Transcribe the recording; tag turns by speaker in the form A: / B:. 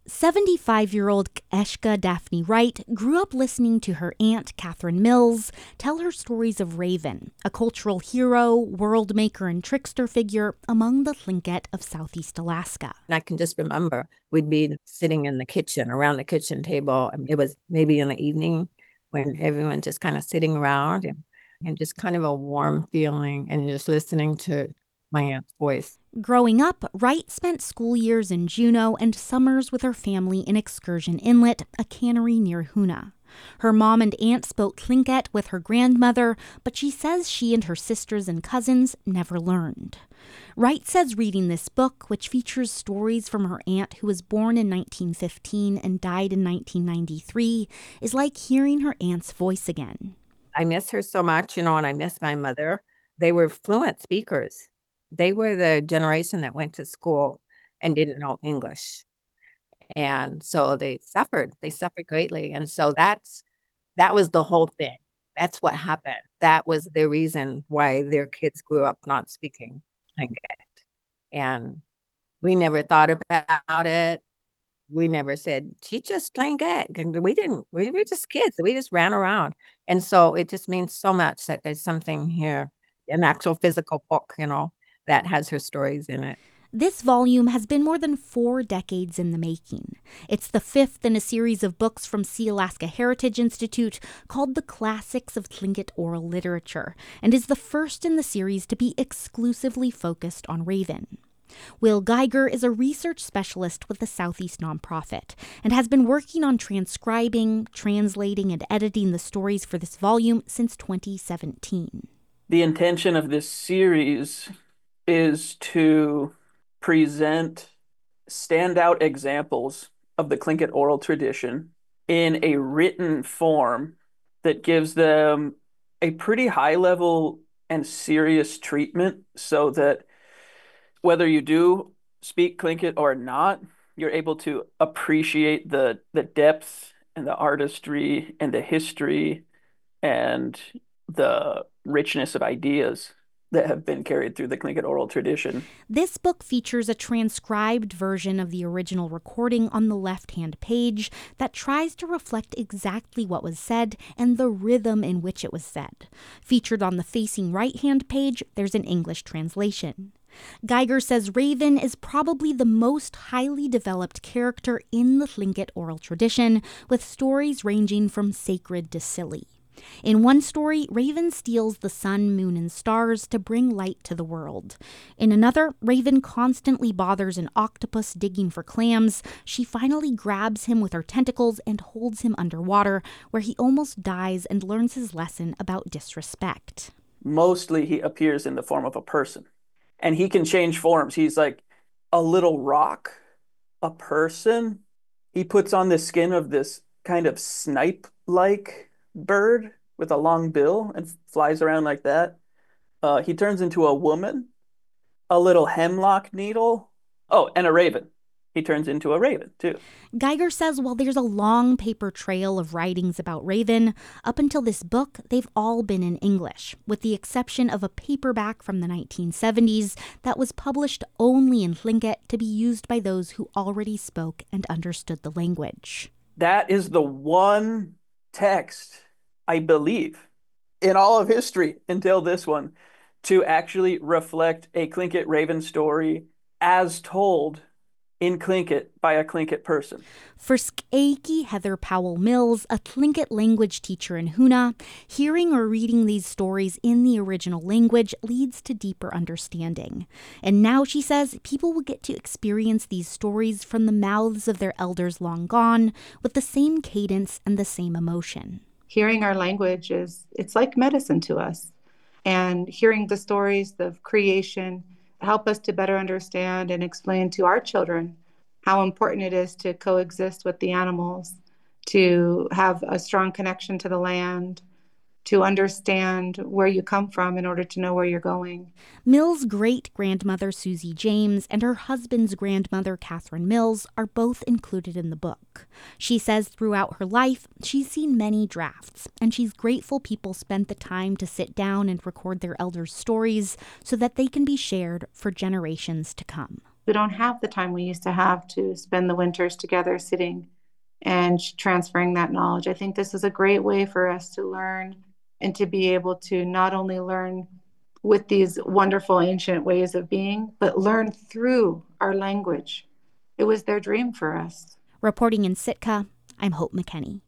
A: 75-year-old Eshka Daphne Wright grew up listening to her aunt, Catherine Mills, tell her stories of Raven, a cultural hero, world maker, and trickster figure among the Tlingit of Southeast Alaska.
B: And I can just remember we'd be sitting in the kitchen, around the kitchen table. It was maybe in the evening when everyone just kind of sitting around and just kind of a warm feeling and just listening to my aunt's voice.
A: Growing up, Wright spent school years in Juneau and summers with her family in Excursion Inlet, a cannery near Hoonah. Her mom and aunt spoke Tlingit with her grandmother, but she says she and her sisters and cousins never learned. Wright says reading this book, which features stories from her aunt who was born in 1915 and died in 1993, is like hearing her aunt's voice again.
B: I miss her so much, and I miss my mother. They were fluent speakers. They were the generation that went to school and didn't know English. And so they suffered greatly. And so that was the whole thing. That's what happened. That was the reason why their kids grew up not speaking Tlingit. And we never thought about it. We never said, teach us Tlingit. We didn't. We were just kids. We just ran around. And so it just means so much that there's something here, an actual physical book, that has her stories in it.
A: This volume has been more than 4 decades in the making. It's the 5th in a series of books from Sealaska Heritage Institute called The Classics of Tlingit Oral Literature, and is the first in the series to be exclusively focused on Raven. Will Geiger is a research specialist with the Southeast nonprofit and has been working on transcribing, translating, and editing the stories for this volume since 2017.
C: The intention of this series is to present standout examples of the Tlingit oral tradition in a written form that gives them a pretty high level and serious treatment, so that whether you do speak Tlingit or not, you're able to appreciate the depth and the artistry and the history and the richness of ideas that have been carried through the Tlingit oral tradition.
A: This book features a transcribed version of the original recording on the left-hand page that tries to reflect exactly what was said and the rhythm in which it was said. Featured on the facing right-hand page, there's an English translation. Geiger says Raven is probably the most highly developed character in the Tlingit oral tradition, with stories ranging from sacred to silly. In one story, Raven steals the sun, moon, and stars to bring light to the world. In another, Raven constantly bothers an octopus digging for clams. She finally grabs him with her tentacles and holds him underwater, where he almost dies and learns his lesson about disrespect.
C: Mostly he appears in the form of a person, and he can change forms. He's like a little rock, a person. He puts on the skin of this kind of snipe-like bird with a long bill and flies around like that. He turns into a woman, a little hemlock needle. Oh, and a raven. He turns into a raven, too.
A: Geiger says while there's a long paper trail of writings about Raven, up until this book, they've all been in English, with the exception of a paperback from the 1970s that was published only in Tlingit to be used by those who already spoke and understood the language.
C: That is the one text, I believe, in all of history until this one, to actually reflect a Tlingit Raven story as told in Tlingit by a Tlingit person.
A: For Skeiki Heather Powell Mills, a Tlingit language teacher in Hoonah, hearing or reading these stories in the original language leads to deeper understanding. And now, she says, people will get to experience these stories from the mouths of their elders long gone, with the same cadence and the same emotion.
D: Hearing our language it's like medicine to us. And hearing the stories of creation help us to better understand and explain to our children how important it is to coexist with the animals, to have a strong connection to the land, to understand where you come from in order to know where you're going.
A: Mills' great-grandmother Susie James and her husband's grandmother Catherine Mills are both included in the book. She says throughout her life, she's seen many drafts, and she's grateful people spent the time to sit down and record their elders' stories so that they can be shared for generations to come.
D: we don't have the time we used to have to spend the winters together sitting and transferring that knowledge. I think this is a great way for us to learn and to be able to not only learn with these wonderful ancient ways of being, but learn through our language. It was their dream for us.
A: Reporting in Sitka, I'm Hope McKenney.